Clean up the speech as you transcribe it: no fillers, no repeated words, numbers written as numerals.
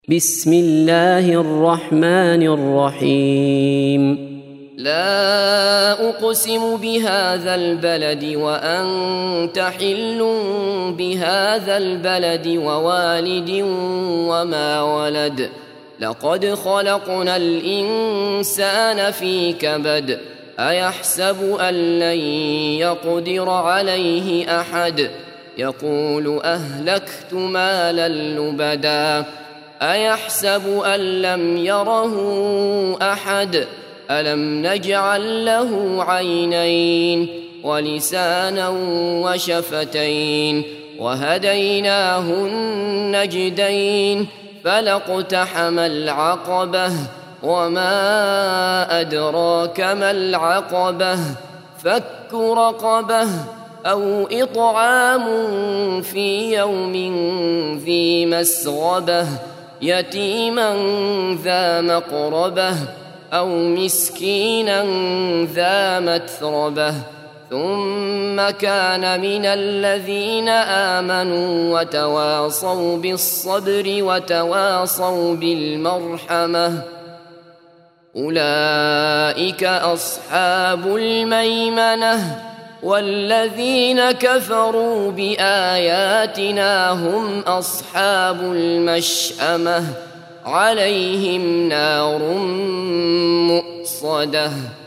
بسم الله الرحمن الرحيم. لا أقسم بهذا البلد وأنت حل بهذا البلد ووالد وما ولد لقد خلقنا الإنسان في كبد أيحسب أن لن يقدر عليه أحد يقول أهلكت مالا لبدا أيحسب أن لم يره أحد ألم نجعل له عينين ولسانا وشفتين وهديناه النجدين فلاقتحم العقبة وما أدراك ما العقبة فك رقبة أو إطعام في يوم ذي مسغبة يتيما ذا مقربة أو مسكينا ذا متربة ثم كان من الذين آمنوا وتواصوا بالصبر وتواصوا بالمرحمة أولئك أصحاب الميمنة والذين كفروا بآياتنا هم أصحاب المشأمة عليهم نار مؤصدة.